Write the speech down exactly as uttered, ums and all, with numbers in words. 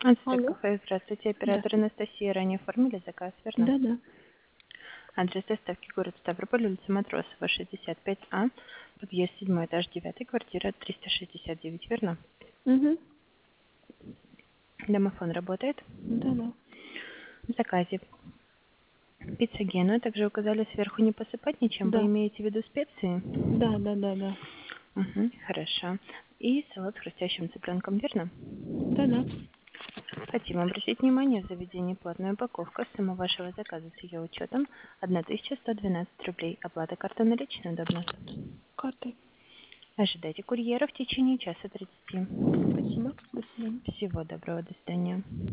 Ансетек Алло? кафе, здравствуйте. Да. Оператор Анастасия, ранее оформили заказ, верно? Да-да. Адрес доставки город Ставрополь, улица Матросова, шестьдесят пять А, подъезд седьмой этаж, девятый, квартира триста шестьдесят девять, верно? Угу. Домофон работает? Да-да. В заказе пицца Гена, также указали сверху не посыпать ничем. Вы Да. имеете в виду специи? Да, да, да, да. Угу, хорошо. И салат с хрустящим цыпленком, верно? Да-да. Хотим обратить внимание, в заведении платная упаковка. Сумма вашего заказа с ее учетом тысяча сто двенадцать рублей. Оплата карта наличной удобно. Картой. Ожидайте курьера в течение часа тридцати. Спасибо. До свидания. Всего доброго, до свидания.